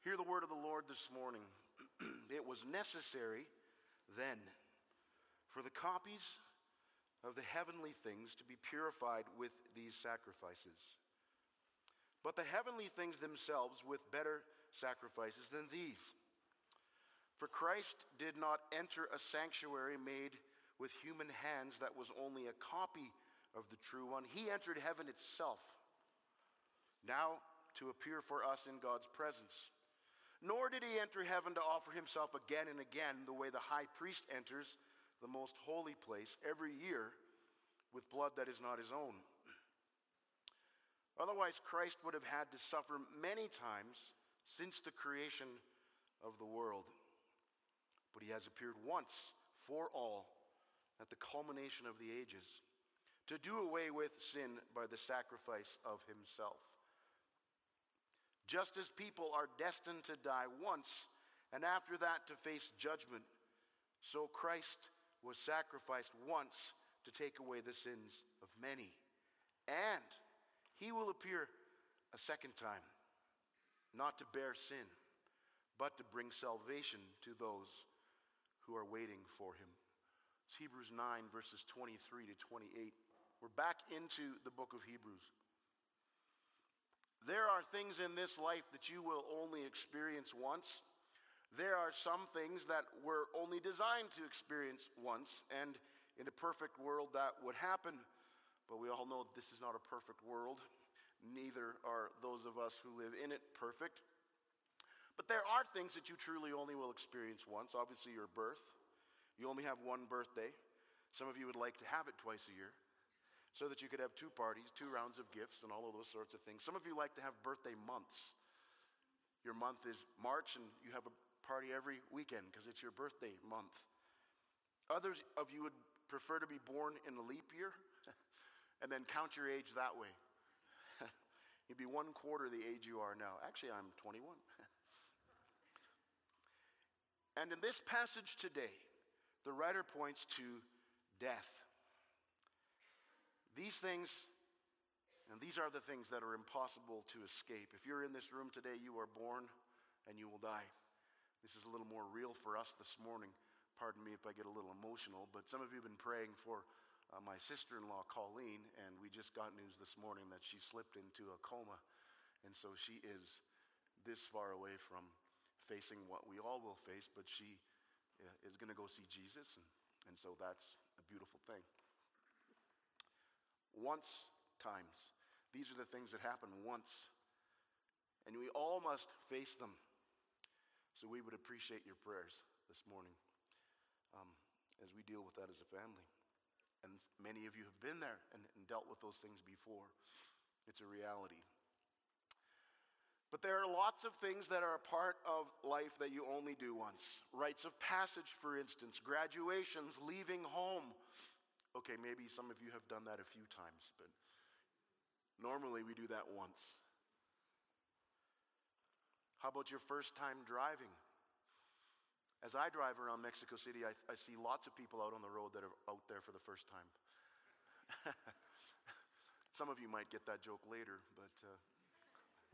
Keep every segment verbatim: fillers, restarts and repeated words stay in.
Hear the word of the Lord this morning. It was necessary then for the copies of the heavenly things to be purified with these sacrifices, but the heavenly things themselves with better sacrifices than these. For Christ did not enter a sanctuary made with human hands that was only a copy of the true one. He entered heaven itself, now to appear for us in God's presence. Nor did he enter heaven to offer himself again and again the way the high priest enters the most holy place every year with blood that is not his own. Otherwise, Christ would have had to suffer many times since the creation of the world. But he has appeared once for all at the culmination of the ages to do away with sin by the sacrifice of himself. Just as people are destined to die once and after that to face judgment, so Christ was sacrificed once to take away the sins of many. And he will appear a second time, not to bear sin, but to bring salvation to those who are waiting for him. It's Hebrews nine, verses twenty-three to twenty-eight. We're back into the book of Hebrews. There are things in this life that you will only experience once. There are some things that were only designed to experience once, and in a perfect world that would happen. But we all know that this is not a perfect world. Neither are those of us who live in it perfect. But there are things that you truly only will experience once. Obviously, your birth. You only have one birthday. Some of you would like to have it twice a year, so that you could have two parties, two rounds of gifts, and all of those sorts of things. Some of you like to have birthday months. Your month is March, and you have a party every weekend because it's your birthday month. Others of you would prefer to be born in a leap year and then count your age that way. You'd be one quarter the age you are now. Actually, I'm twenty-one. And in this passage today, the writer points to death. These things, and these are the things that are impossible to escape. If you're in this room today, you are born and you will die. This is a little more real for us this morning. Pardon me if I get a little emotional, but some of you have been praying for uh, my sister-in-law, Colleen, and we just got news this morning that she slipped into a coma, and so she is this far away from facing what we all will face, but she uh, is going to go see Jesus, and, and so that's a beautiful thing. Once times. These are the things that happen once. And we all must face them. So we would appreciate your prayers this morning um, as we deal with that as a family. And many of you have been there and, and dealt with those things before. It's a reality. But there are lots of things that are a part of life that you only do once. Rites of passage, for instance, graduations, leaving home. Okay, maybe some of you have done that a few times, but normally we do that once. How about your first time driving? As I drive around Mexico City, I, I see lots of people out on the road that are out there for the first time. Some of you might get that joke later, but uh,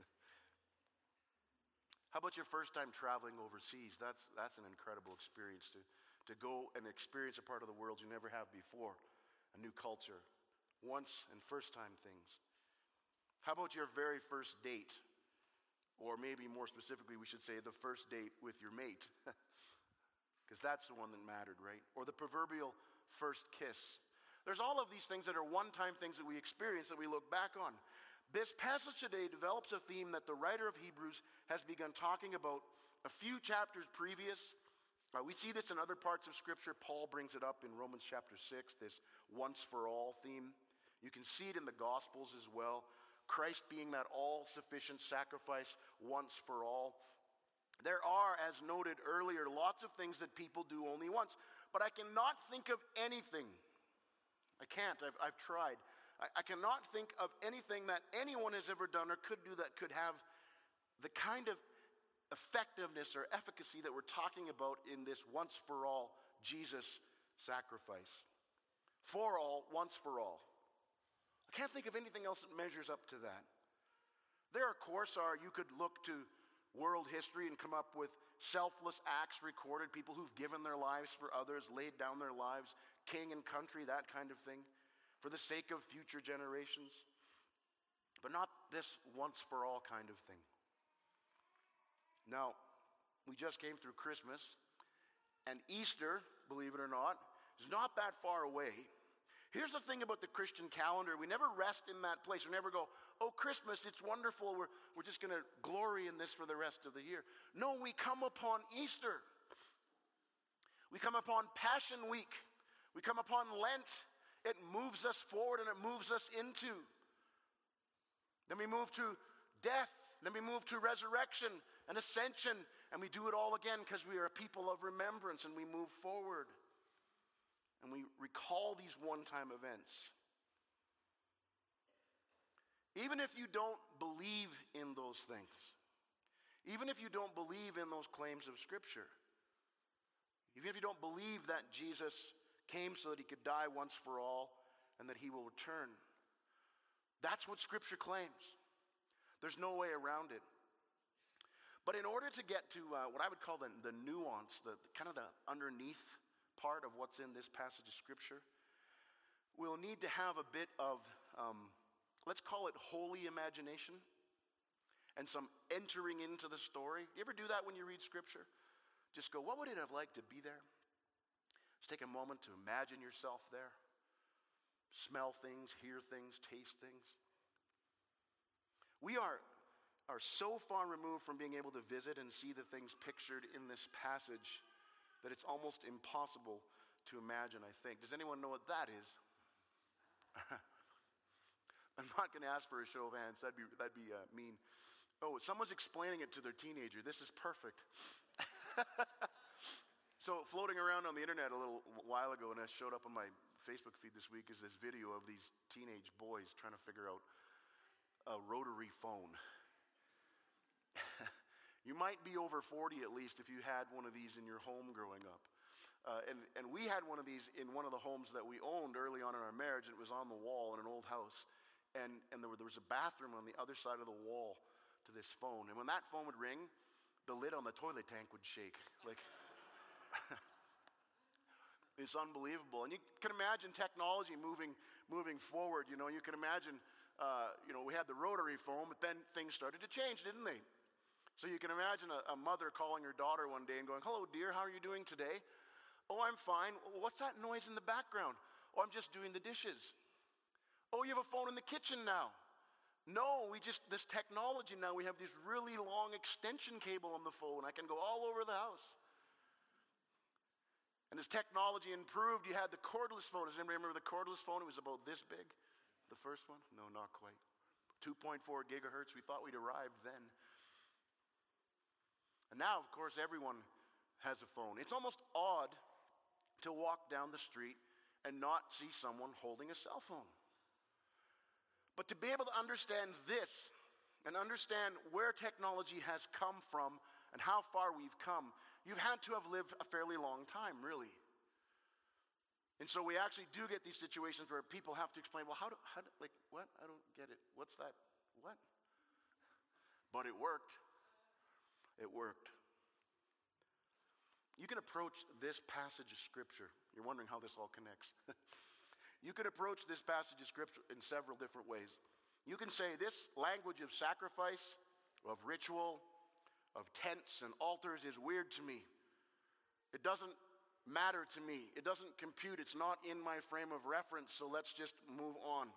how about your first time traveling overseas? That's that's an incredible experience to to go and experience a part of the world you never have before, a new culture, once and first time things. How about your very first date? Or maybe more specifically, we should say the first date with your mate, because that's the one that mattered, right? Or the proverbial first kiss. There's all of these things that are one-time things that we experience that we look back on. This passage today develops a theme that the writer of Hebrews has begun talking about a few chapters previous. Uh, we see this in other parts of Scripture. Paul brings it up in Romans chapter six, this once-for-all theme. You can see it in the Gospels as well. Christ being that all-sufficient sacrifice once for all. There are, as noted earlier, lots of things that people do only once. But I cannot think of anything. I can't. I've, I've tried. I, I cannot think of anything that anyone has ever done or could do that could have the kind of effectiveness or efficacy that we're talking about in this once-for-all Jesus sacrifice. For all, once for all. I can't think of anything else that measures up to that. There, of course, are, you could look to world history and come up with selfless acts recorded, people who've given their lives for others, laid down their lives, king and country, that kind of thing, for the sake of future generations. But not this once for all kind of thing. Now, we just came through Christmas, and Easter, believe it or not, is not that far away. Here's the thing about the Christian calendar. We never rest in that place. We never go, oh, Christmas, it's wonderful. We're, we're just going to glory in this for the rest of the year. No, we come upon Easter. We come upon Passion Week. We come upon Lent. It moves us forward and it moves us into. Then we move to death. Then we move to resurrection and ascension. And we do it all again because we are a people of remembrance and we move forward. And we recall these one-time events. Even if you don't believe in those things, even if you don't believe in those claims of Scripture, even if you don't believe that Jesus came so that he could die once for all and that he will return, that's what Scripture claims. There's no way around it. But in order to get to uh, what I would call the, the nuance, the, the kind of the underneath part of what's in this passage of Scripture, we'll need to have a bit of, um, let's call it holy imagination and some entering into the story. You ever do that when you read Scripture? Just go, what would it have liked to be there? Just take a moment to imagine yourself there. Smell things, hear things, taste things. We are, are so far removed from being able to visit and see the things pictured in this passage that it's almost impossible to imagine, I think. Does anyone know what that is? I'm not going to ask for a show of hands. That'd be, that'd be uh, mean. Oh, someone's explaining it to their teenager. This is perfect. So floating around on the internet a little while ago, and it showed up on my Facebook feed this week, is this video of these teenage boys trying to figure out a rotary phone. You might be over forty at least if you had one of these in your home growing up. Uh, and, and we had one of these in one of the homes that we owned early on in our marriage, and it was on the wall in an old house. And, and there, were, there was a bathroom on the other side of the wall to this phone. And when that phone would ring, the lid on the toilet tank would shake. Like, it's unbelievable. And you can imagine technology moving, moving forward. You know, you can imagine, uh, you know, we had the rotary phone, but then things started to change, didn't they? So you can imagine a, a mother calling her daughter one day and going, hello, dear, how are you doing today? Oh, I'm fine. What's that noise in the background? Oh, I'm just doing the dishes. Oh, you have a phone in the kitchen now. No, we just, this technology now, we have this really long extension cable on the phone. I can go all over the house. And as technology improved, you had the cordless phone. Does anybody remember the cordless phone? It was about this big, the first one. No, not quite. two point four gigahertz, we thought we'd arrived then. And now, of course, everyone has a phone. It's almost odd to walk down the street and not see someone holding a cell phone. But to be able to understand this and understand where technology has come from and how far we've come, you've had to have lived a fairly long time, really. And so we actually do get these situations where people have to explain, well, how do, how do like, what? I don't get it. What's that? What? But it worked. It worked. You can approach this passage of Scripture. You're wondering how this all connects. You can approach this passage of Scripture in several different ways. You can say this language of sacrifice, of ritual, of tents and altars is weird to me. It doesn't matter to me. It doesn't compute. It's not in my frame of reference, so let's just move on.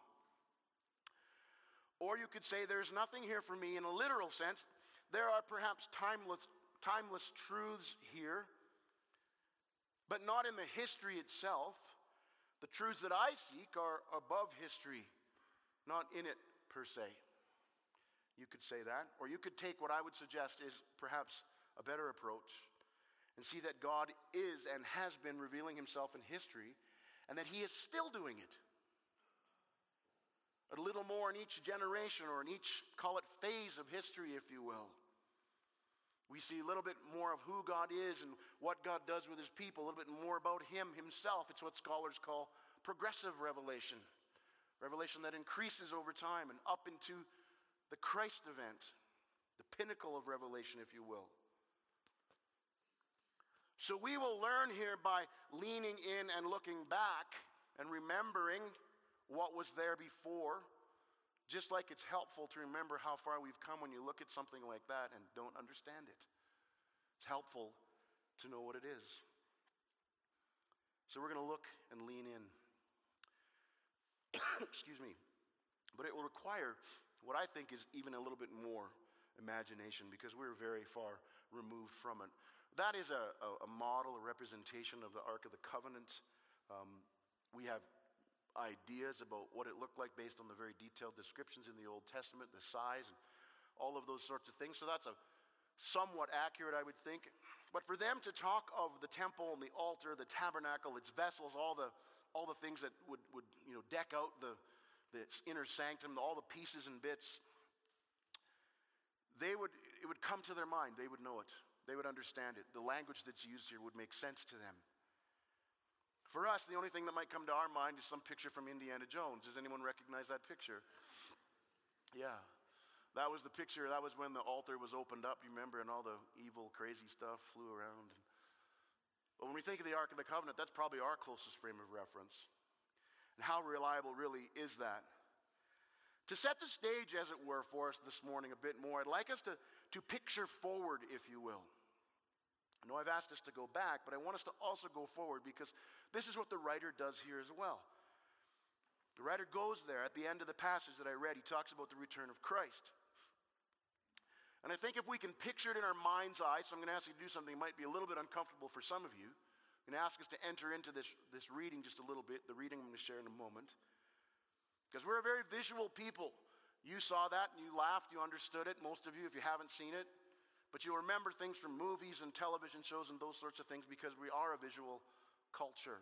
Or you could say there's nothing here for me in a literal sense. There are perhaps timeless, timeless truths here, but not in the history itself. The truths that I seek are above history, not in it per se. You could say that. Or you could take what I would suggest is perhaps a better approach and see that God is and has been revealing himself in history and that he is still doing it. A little more in each generation or in each, call it phase of history, if you will. We see a little bit more of who God is and what God does with his people, a little bit more about him himself. It's what scholars call progressive revelation. Revelation that increases over time and up into the Christ event. the pinnacle of revelation, if you will. So we will learn here by leaning in and looking back and remembering what was there before, just like it's helpful to remember how far we've come when you look at something like that and don't understand it. It's helpful to know what it is. So we're going to look and lean in. Excuse me. But it will require what I think is even a little bit more imagination, because we're very far removed from it. That is a, a, a model, a representation of the Ark of the Covenant. Um, we have ideas about what it looked like based on the very detailed descriptions in the Old Testament, the size and all of those sorts of things. So that's a somewhat accurate, I would think. But for them to talk of the temple and the altar, the tabernacle, its vessels, all the all the things that would, would you know deck out the, the inner sanctum, all the pieces and bits, they would it would come to their mind. They would know it. They would understand it. The language that's used here would make sense to them. For us, the only thing that might come to our mind is some picture from Indiana Jones. Does anyone recognize that picture? Yeah. That was the picture. That was when the altar was opened up, you remember, and all the evil, crazy stuff flew around. But when we think of the Ark of the Covenant, that's probably our closest frame of reference. And how reliable really is that? To set the stage, as it were, for us this morning a bit more, I'd like us to, to picture forward, if you will. I know I've asked us to go back, but I want us to also go forward, because this is what the writer does here as well. The writer goes there at the end of the passage that I read. He talks about the return of Christ. And I think if we can picture it in our mind's eye, so I'm going to ask you to do something that might be a little bit uncomfortable for some of you. I'm going to ask us to enter into this, this reading just a little bit, the reading I'm going to share in a moment. Because we're a very visual people. You saw that and you laughed, you understood it, most of you, if you haven't seen it. But you'll remember things from movies and television shows and those sorts of things, because we are a visual culture.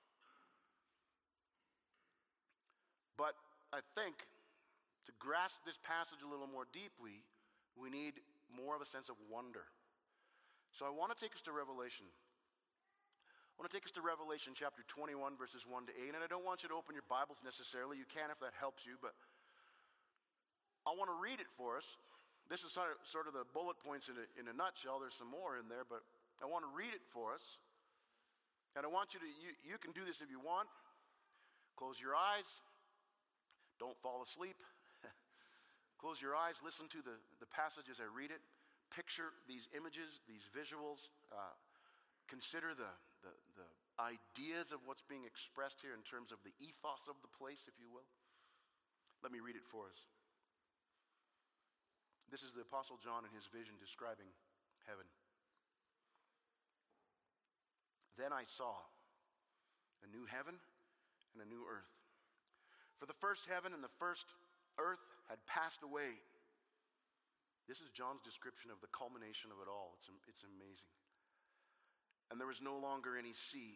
But I think to grasp this passage a little more deeply, we need more of a sense of wonder. So I want to take us to Revelation. I want to take us to Revelation chapter twenty-one, verses one to eight. And I don't want you to open your Bibles necessarily. You can if that helps you. But I want to read it for us. This is sort of, sort of the bullet points in a, in a nutshell. There's some more in there, but I want to read it for us. And I want you to, you, you can do this if you want. Close your eyes. Don't fall asleep. Close your eyes. Listen to the, the passage as I read it. Picture these images, these visuals. Uh, consider the, the, the ideas of what's being expressed here in terms of the ethos of the place, if you will. Let me read it for us. This is the Apostle John in his vision describing heaven. Then I saw a new heaven and a new earth. For the first heaven and the first earth had passed away. This is John's description of the culmination of it all. It's, it's amazing. And there was no longer any sea.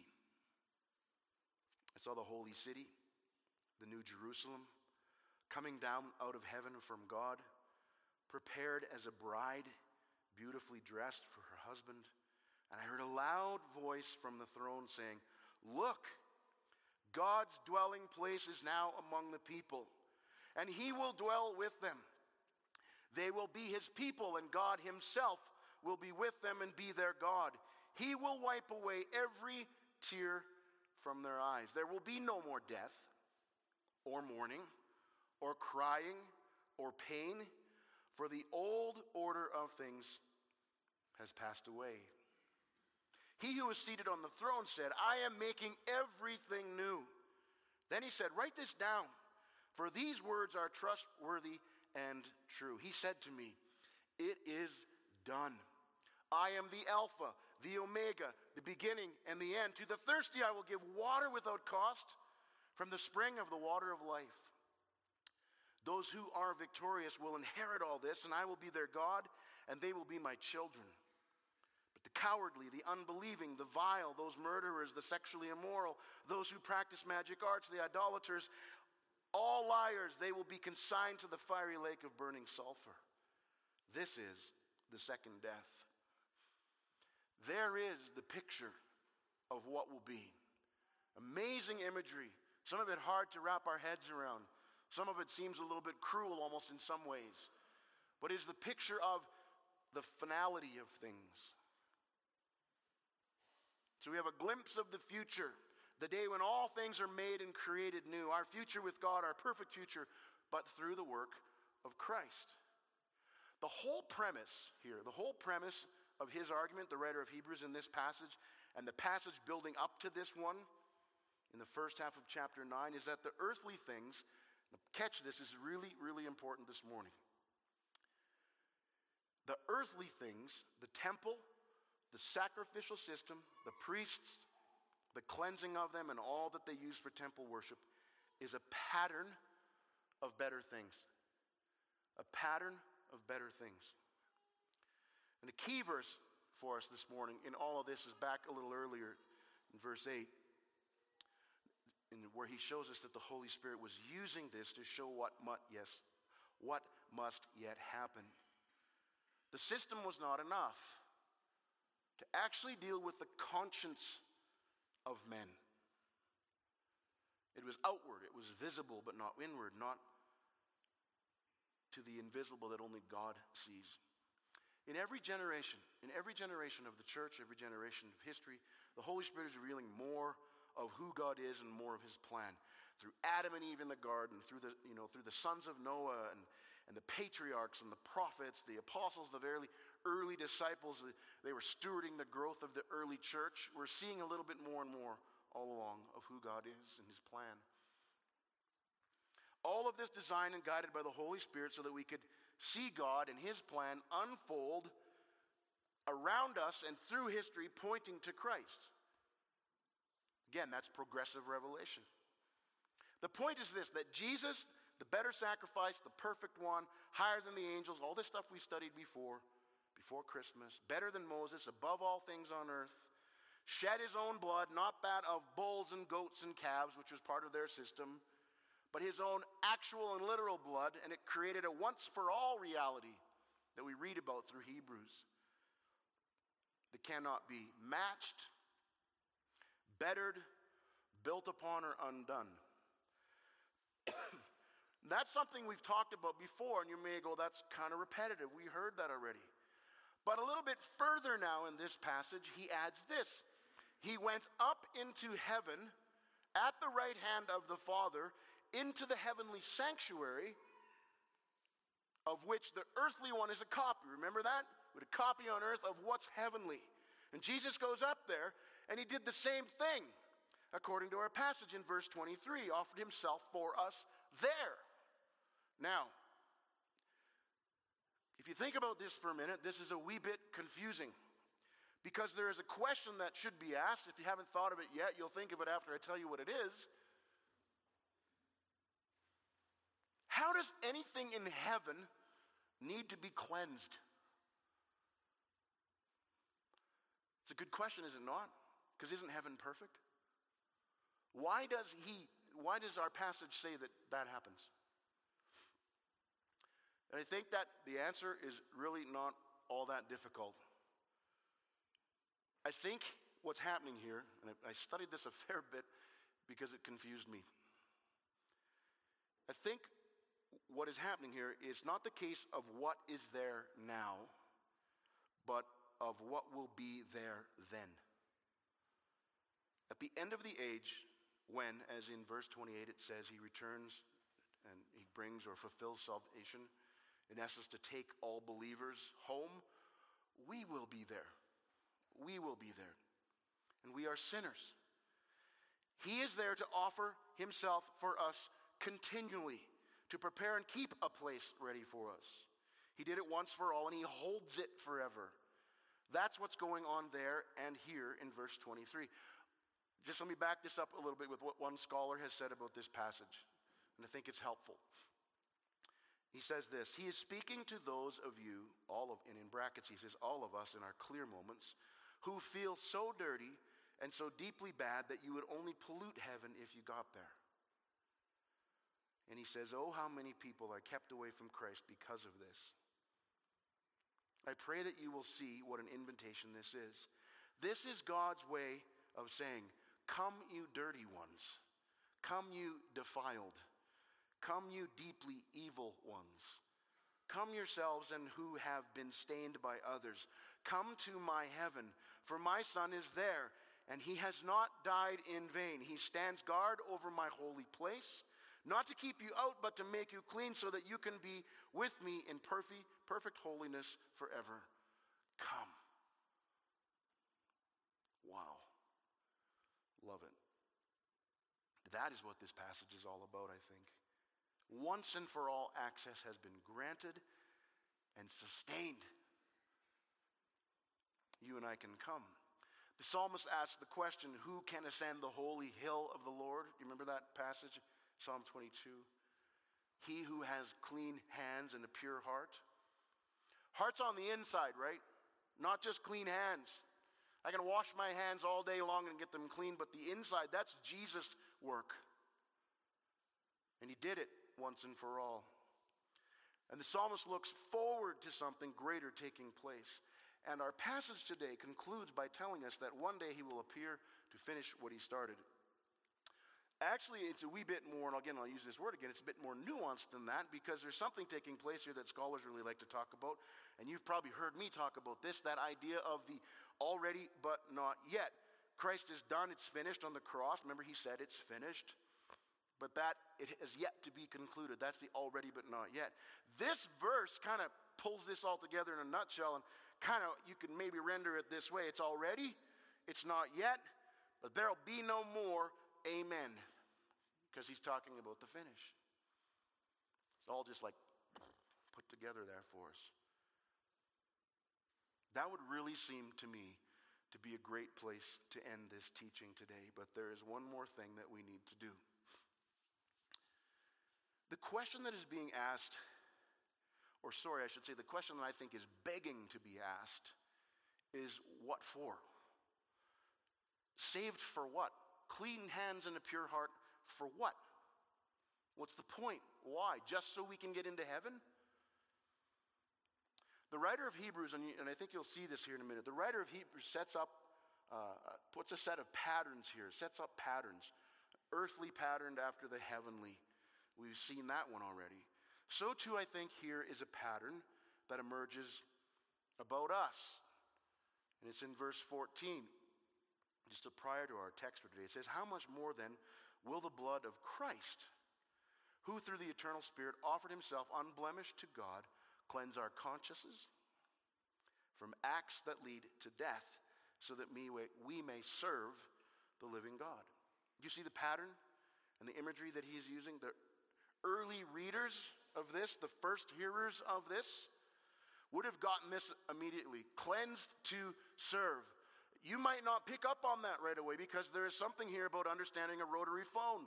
I saw the holy city, the new Jerusalem, coming down out of heaven from God, prepared as a bride, beautifully dressed for her husband. And I heard a loud voice from the throne saying, "Look, God's dwelling place is now among the people, and he will dwell with them. They will be his people, and God himself will be with them and be their God. He will wipe away every tear from their eyes. There will be no more death, or mourning, or crying, or pain, for the old order of things has passed away." He who was seated on the throne said, "I am making everything new." Then he said, "Write this down, for these words are trustworthy and true." He said to me, "It is done. I am the Alpha, the Omega, the beginning and the end. To the thirsty I will give water without cost from the spring of the water of life. Those who are victorious will inherit all this, and I will be their God, and they will be my children. But the cowardly, the unbelieving, the vile, those murderers, the sexually immoral, those who practice magic arts, the idolaters, all liars, they will be consigned to the fiery lake of burning sulfur. This is the second death." There is the picture of what will be. Amazing imagery. Some of it hard to wrap our heads around. Some of it seems a little bit cruel almost in some ways. but is the picture of the finality of things. So we have a glimpse of the future, the day when all things are made and created new, our future with God, our perfect future, but through the work of Christ. The whole premise here, the whole premise of his argument, the writer of Hebrews in this passage, and the passage building up to this one in the first half of chapter nine, is that the earthly things, catch this, is really, really important this morning. The earthly things, the temple, the sacrificial system, the priests, the cleansing of them, and all that they use for temple worship is a pattern of better things. A pattern of better things. And the key verse for us this morning in all of this is back a little earlier in verse eight, in where he shows us that the Holy Spirit was using this to show what must, yes, what must yet happen. The system was not enough to actually deal with the conscience of men. It was outward, it was visible, but not inward, not to the invisible that only God sees. In every generation, in every generation of the church, every generation of history, the Holy Spirit is revealing more of who God is and more of his plan. Through Adam and Eve in the garden, through the, you know, through the sons of Noah and, and the patriarchs and the prophets, the apostles, the very early disciples, they were stewarding the growth of the early church. We're seeing a little bit more and more all along of who God is and his plan. All of this designed and guided by the Holy Spirit so that we could see God and his plan unfold around us and through history, pointing to Christ. Again, that's progressive revelation. The point is this, that Jesus, the better sacrifice, the perfect one, higher than the angels, all this stuff we studied before, before Christmas, better than Moses, above all things on earth, shed his own blood, not that of bulls and goats and calves, which was part of their system, but his own actual and literal blood, and it created a once-for-all reality that we read about through Hebrews that cannot be matched, bettered, built upon, or undone. That's something we've talked about before, and you may go, that's kind of repetitive. We heard that already. But a little bit further now in this passage, he adds this. He went up into heaven at the right hand of the Father into the heavenly sanctuary, of which the earthly one is a copy. Remember that? With a copy on earth of what's heavenly. And Jesus goes up there, and he did the same thing, according to our passage in verse twenty-three, offered himself for us there. Now, if you think about this for a minute, this is a wee bit confusing, because there is a question that should be asked. If you haven't thought of it yet, you'll think of it after I tell you what it is. How does anything in heaven need to be cleansed? It's a good question, is it not? Because isn't heaven perfect? Why does he, why does our passage say that that happens? And I think that the answer is really not all that difficult. I think what's happening here, and I studied this a fair bit because it confused me. I think what is happening here is not the case of what is there now, but of what will be there then. At the end of the age, when, as in verse twenty-eight it says, he returns and he brings or fulfills salvation, in essence to take all believers home, we will be there. We will be there. And we are sinners. He is there to offer himself for us continually, to prepare and keep a place ready for us. He did it once for all, and he holds it forever. That's what's going on there and here in verse twenty-three. Just let me back this up a little bit with what one scholar has said about this passage, and I think it's helpful. He says this, he is speaking to those of you, all of, and in brackets he says all of us in our clear moments, who feel so dirty and so deeply bad that you would only pollute heaven if you got there. And he says, oh, how many people are kept away from Christ because of this. I pray that you will see what an invitation this is. This is God's way of saying, come you dirty ones, come you defiled, come you deeply evil ones. Come yourselves and who have been stained by others. Come to my heaven, for my son is there, and he has not died in vain. He stands guard over my holy place, not to keep you out, but to make you clean, so that you can be with me in perfect, perfect holiness forever. Come. Wow. Love it. That is what this passage is all about, I think. Once and for all, access has been granted and sustained. You and I can come. The psalmist asks the question, who can ascend the holy hill of the Lord? You remember that passage, Psalm twenty-two? He who has clean hands and a pure heart. Heart's on the inside, right? Not just clean hands. I can wash my hands all day long and get them clean, but the inside, that's Jesus' work. And he did it once and for all. And the psalmist looks forward to something greater taking place. And our passage today concludes by telling us that one day he will appear to finish what he started. Actually, it's a wee bit more, and again, I'll use this word again, it's a bit more nuanced than that, because there's something taking place here that scholars really like to talk about, and you've probably heard me talk about this, that idea of the already but not yet. Christ is done, it's finished on the cross. Remember, he said it's finished, but that it is yet to be concluded. That's the already but not yet. This verse kind of pulls this all together in a nutshell, and kind of, you can maybe render it this way. It's already, it's not yet, but there'll be no more. Amen. Because he's talking about the finish. It's all just like put together there for us. That would really seem to me to be a great place to end this teaching today. But there is one more thing that we need to do. The question that is being asked, or sorry, I should say the question that I think is begging to be asked is, what for? Saved for what? Clean hands and a pure heart for what? What's the point? Why? Just so we can get into heaven? The writer of Hebrews, and, you, and I think you'll see this here in a minute, the writer of Hebrews sets up, uh, puts a set of patterns here, sets up patterns, earthly patterned after the heavenly. We've seen that one already. So too, I think here is a pattern that emerges about us. And it's in verse fourteen. Just a prior to our text for today. It says, how much more then will the blood of Christ, who through the eternal Spirit offered himself unblemished to God, cleanse our consciences from acts that lead to death, so that we may serve the living God. You see the pattern and the imagery that he's using? The early readers of this, the first hearers of this, would have gotten this immediately. Cleansed to serve. You might not pick up on that right away, because there is something here about understanding a rotary phone.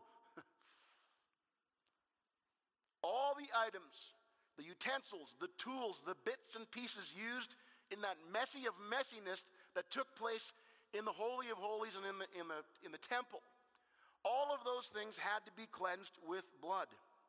All the items, the utensils, the tools, the bits and pieces used in that messy of messiness that took place in the Holy of Holies and in the, in the, in the temple, all of those things had to be cleansed with blood.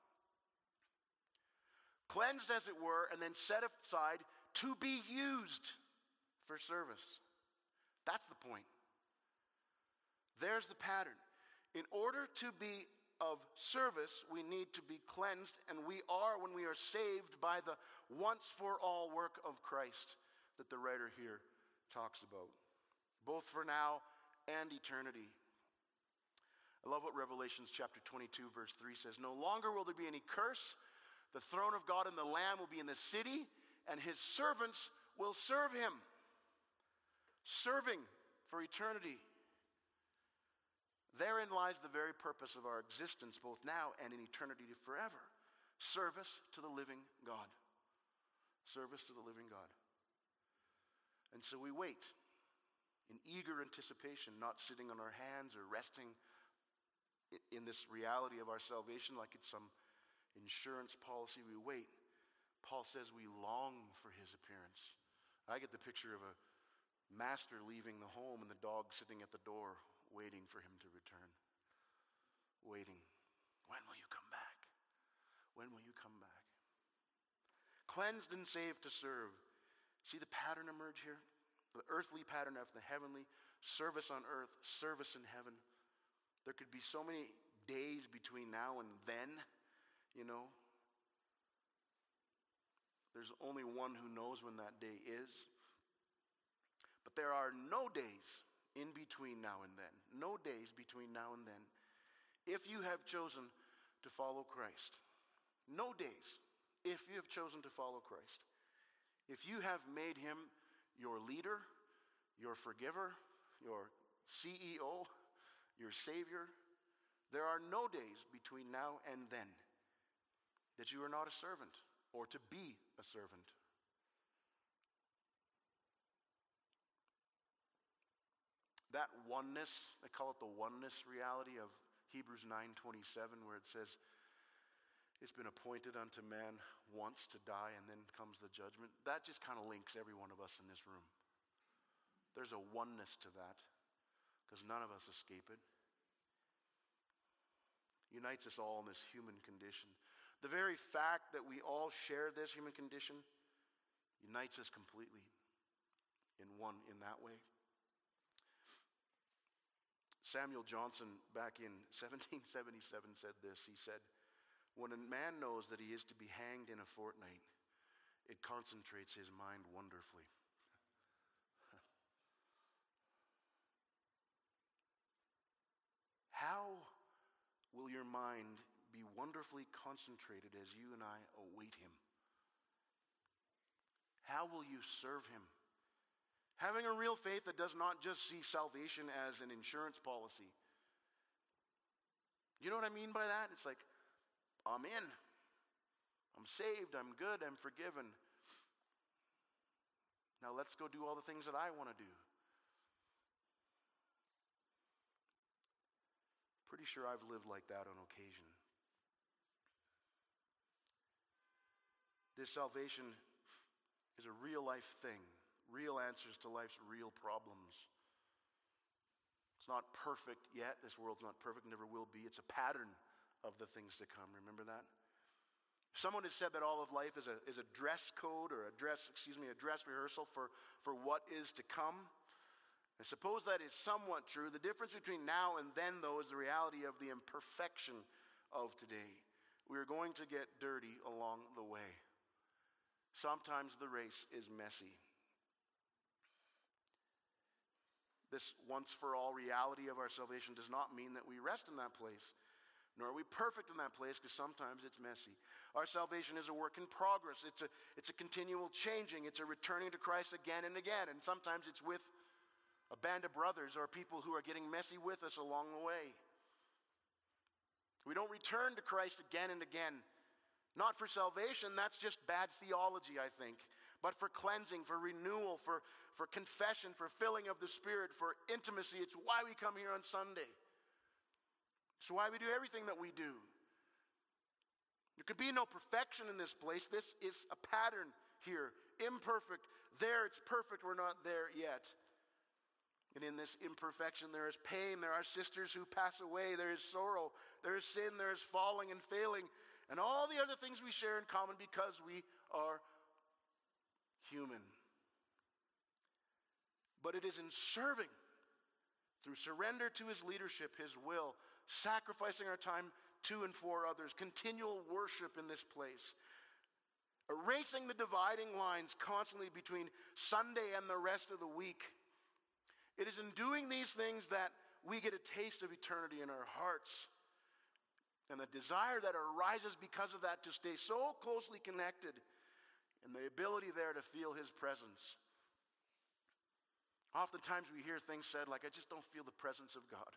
Cleansed, as it were, and then set aside to be used for service. That's the point. There's the pattern. In order to be of service, we need to be cleansed, and we are when we are saved by the once-for-all work of Christ that the writer here talks about, both for now and eternity. I love what Revelations chapter twenty-two, verse three says. No longer will there be any curse. The throne of God and the Lamb will be in the city, and his servants will serve him. Serving for eternity. Therein lies the very purpose of our existence, both now and in eternity forever. Service to the living God. Service to the living God. And so we wait in eager anticipation, not sitting on our hands or resting in this reality of our salvation like it's some insurance policy. We wait. Paul says we long for his appearance. I get the picture of a master leaving the home and the dog sitting at the door waiting for him to return. Waiting. When will you come back? When will you come back? Cleansed and saved to serve. See the pattern emerge here? The earthly pattern after the heavenly. Service on earth, service in heaven. There could be so many days between now and then, you know. There's only one who knows when that day is. But there are no days in between now and then. No days between now and then. If you have chosen to follow Christ. No days if you have chosen to follow Christ. If you have made him your leader, your forgiver, your C E O, your Savior, there are no days between now and then that you are not a servant or to be a servant. That oneness, I call it the oneness reality of Hebrews nine twenty-seven, where it says, it's been appointed unto man once to die and then comes the judgment. That just kind of links every one of us in this room. There's a oneness to that because none of us escape it. Unites us all in this human condition. The very fact that we all share this human condition unites us completely in one, in that way. Samuel Johnson, back in seventeen seventy-seven, said this. He said, when a man knows that he is to be hanged in a fortnight, it concentrates his mind wonderfully. How will your mind be wonderfully concentrated as you and I await him? How will you serve him? Having a real faith that does not just see salvation as an insurance policy. You know what I mean by that? It's like, I'm in. I'm saved. I'm good. I'm forgiven. Now let's go do all the things that I want to do. Pretty sure I've lived like that on occasion. This salvation is a real life thing. Real answers to life's real problems. It's not perfect yet. This world's not perfect, never will be. It's a pattern of the things to come. Remember that? Someone has said that all of life is a, is a dress code or a dress, excuse me, a dress rehearsal for, for what is to come. I suppose that is somewhat true. The difference between now and then, though, is the reality of the imperfection of today. We are going to get dirty along the way. Sometimes the race is messy. This once-for-all reality of our salvation does not mean that we rest in that place, nor are we perfect in that place, because sometimes it's messy. Our salvation is a work in progress. It's a, it's a continual changing. It's a returning to Christ again and again, and sometimes it's with a band of brothers or people who are getting messy with us along the way. We don't return to Christ again and again. Not for salvation, that's just bad theology, I think. But for cleansing, for renewal, for, for confession, for filling of the Spirit, for intimacy. It's why we come here on Sunday. It's why we do everything that we do. There could be no perfection in this place. This is a pattern here. Imperfect. There it's perfect. We're not there yet. And in this imperfection, there is pain. There are sisters who pass away. There is sorrow. There is sin. There is falling and failing. And all the other things we share in common because we are human. But it is in serving, through surrender to his leadership, his will, sacrificing our time to and for others, continual worship in this place, erasing the dividing lines constantly between Sunday and the rest of the week. It is in doing these things that we get a taste of eternity in our hearts. And the desire that arises because of that to stay so closely connected, and the ability there to feel his presence. Oftentimes we hear things said like, I just don't feel the presence of God.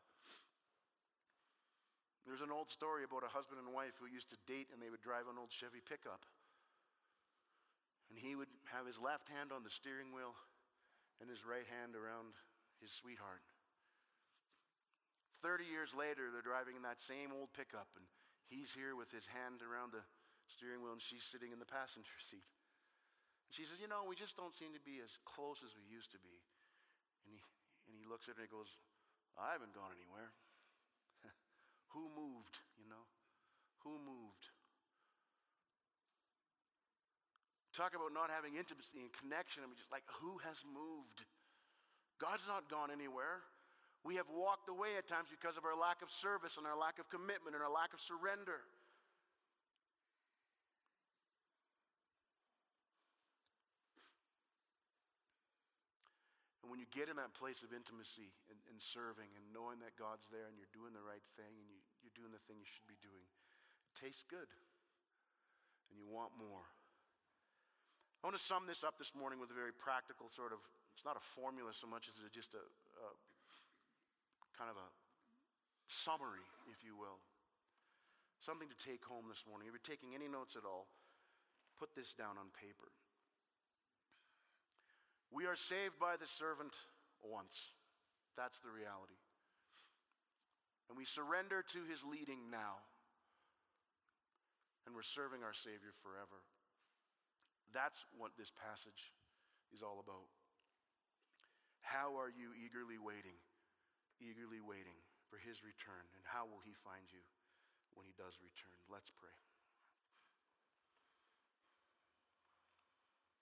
There's an old story about a husband and wife who used to date, and they would drive an old Chevy pickup. And he would have his left hand on the steering wheel and his right hand around his sweetheart. Thirty years later, they're driving in that same old pickup, and he's here with his hand around the steering wheel, and she's sitting in the passenger seat. And she says, you know, we just don't seem to be as close as we used to be. And he, and he looks at her and he goes, I haven't gone anywhere. Who moved, you know? Who moved? Talk about not having intimacy and connection. I mean, just like, who has moved? God's not gone anywhere. We have walked away at times because of our lack of service and our lack of commitment and our lack of surrender. when you get in that place of intimacy and, and serving and knowing that God's there and you're doing the right thing and you, you're doing the thing you should be doing, it tastes good and you want more. I want to sum this up this morning with a very practical sort of, it's not a formula so much as it's just a, a kind of a summary, if you will. Something to take home this morning. If you're taking any notes at all, put this down on paper. We are saved by the servant once. That's the reality. And we surrender to his leading now. And we're serving our Savior forever. That's what this passage is all about. How are you eagerly waiting, eagerly waiting for his return? And how will he find you when he does return? Let's pray.